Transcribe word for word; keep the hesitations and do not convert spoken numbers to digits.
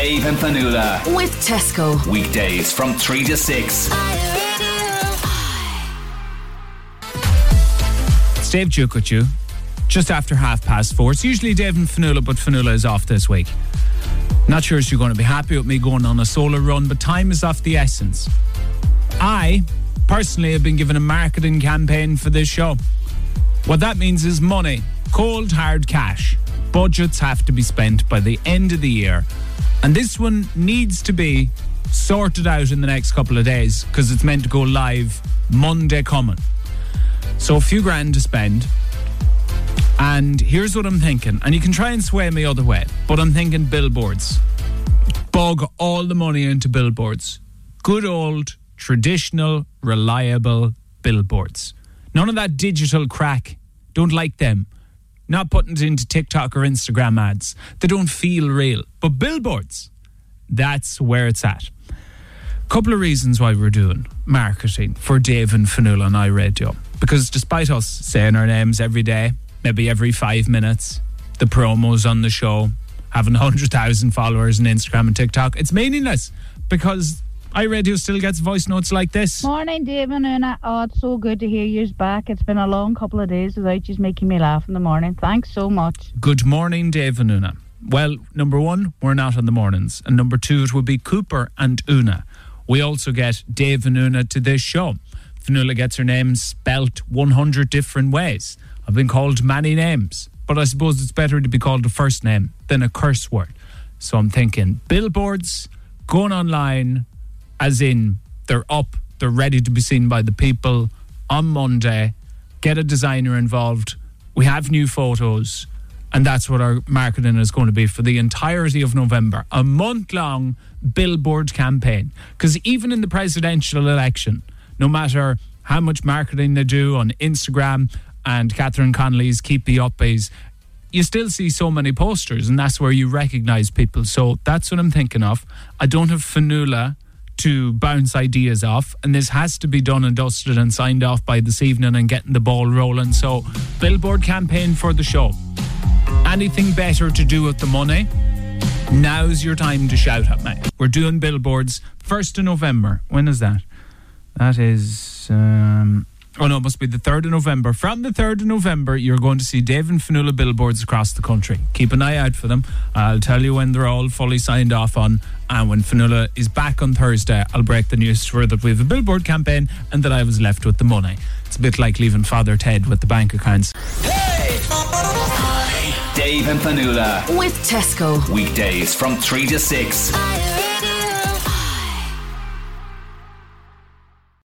Dave and Fanula. With Tesco. Weekdays from three to six. It's Dave Duke with you. Just after half past four. It's usually Dave and Fanula, but Fanula is off this week. Not sure if you're going to be happy with me going on a solo run, but time is of the essence. I, personally, have been given a marketing campaign for this show. What that means is money. Cold, hard cash. Budgets have to be spent by the end of the year. And this one needs to be sorted out in the next couple of days because it's meant to go live Monday coming. So a few grand to spend. And here's what I'm thinking. And you can try and sway me other way, but I'm thinking billboards. Bug all the money into billboards. Good old, traditional, reliable billboards. None of that digital crack. Don't like them. Not putting it into TikTok or Instagram ads. They don't feel real. But billboards, that's where it's at. Couple of reasons why we're doing marketing for Dave and Fanula on iRadio. Because despite us saying our names every day, maybe every five minutes, the promos on the show, having one hundred thousand followers on Instagram and TikTok, it's meaningless because iRadio still gets voice notes like this. Morning, Dave and Una. Oh, it's so good to hear yous back. It's been a long couple of days without yous making me laugh in the morning. Thanks so much. Good morning, Dave and Una. Well, number one, we're not on the mornings. And number two, it would be Cooper and Una. We also get Dave and Una to this show. Fanula gets her name spelt one hundred different ways. I've been called many names, but I suppose it's better to be called a first name than a curse word. So I'm thinking billboards, going online, as in they're up, they're ready to be seen by the people on Monday, get a designer involved, we have new photos, and that's what our marketing is going to be for the entirety of November. A month-long billboard campaign. Because even in the presidential election, no matter how much marketing they do on Instagram and Catherine Connolly's Keep the Uppies, you still see so many posters, and that's where you recognise people. So that's what I'm thinking of. I don't have Fanula to bounce ideas off, and this has to be done and dusted and signed off by this evening and getting the ball rolling. So billboard campaign for the show. Anything better to do with the money? Now's your time to shout at me. We're doing billboards first of November. When is that? That is um, oh no, it must be the third of November. From the third of November, you're going to see Dave and Fanula billboards across the country. Keep an eye out for them. I'll tell you when they're all fully signed off on, and when Fanula is back on Thursday, I'll break the news to her that we have a billboard campaign and that I was left with the money. It's a bit like leaving Father Ted with the bank accounts. Hey! Dave and Fanula. With Tesco. Weekdays from three to six.